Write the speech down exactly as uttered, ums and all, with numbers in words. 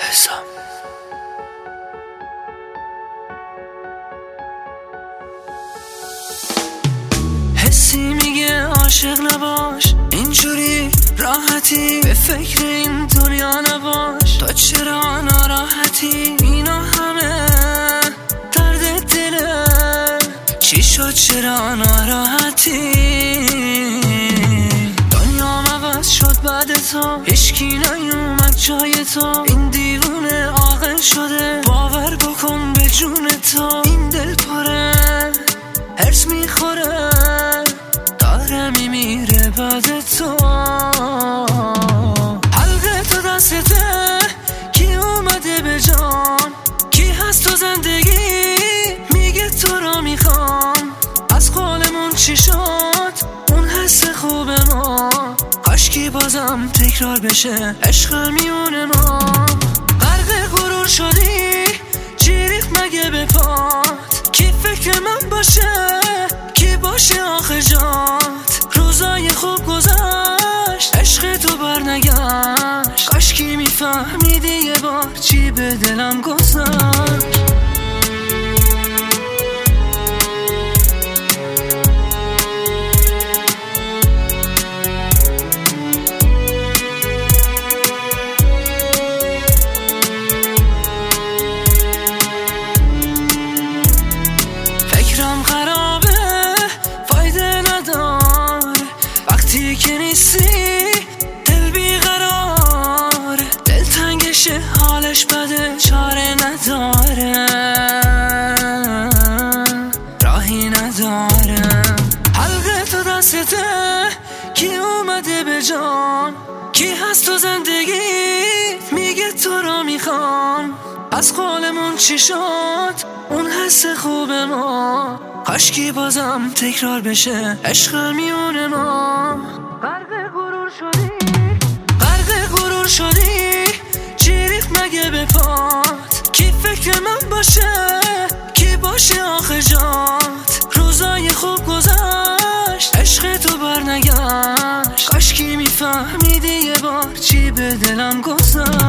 حسام. حسی میگه عاشق نباش، اینجوری راحتی به فکر این دنیا نباش. تا چرا ناراحتی؟ اینا همه درد دله. چی شد چرا ناراحتی؟ دنیا عوض شد بعد تو، هیچکی نیومد جای تو. این دیوونه عاقل شده، باور بکن به جون تو. این دل پره هرس میخوره، داره میمیره بعد تو. حلقه تو دسته، کی اومده به جان؟ کی هست تو زندگی؟ میگه تو رو میخوام. از قولمون چی شد؟ اون حس خوب ما، کاشکی بازم تکرار بشه عشق میون ما. غرق غرور شدی، چی ریخت مگه به پات؟ کی فکر من باشه؟ کی باشه آخه جات؟ روزای خوب گذشت، عشق تو برنگشت. کاشکی میفهمیدی یه بار چی به دلم گذشت. فکرم خرابه، فایده ندار وقتی که نیستی. دل بیقرار، دل تنگشه، حالش بده، چاره نداره، راهی نداره. حلقه تو دسته، کی اومده به جان؟ کی هست تو زندگی؟ میگه تو رو میخوام. از قولمون چی شد؟ اون حس خوب ما، کاشکی بازم تکرار بشه عشق میون ما. غرق غرور شدی، غرق غرور شدی، چی ریخت مگه به پات؟ کی فکر من باشه؟ کی باشه آخه جات؟ روزای خوب گذشت، عشق تو برنگشت. کاشکی میفهمیدی یه بار چی به دلم گذشت.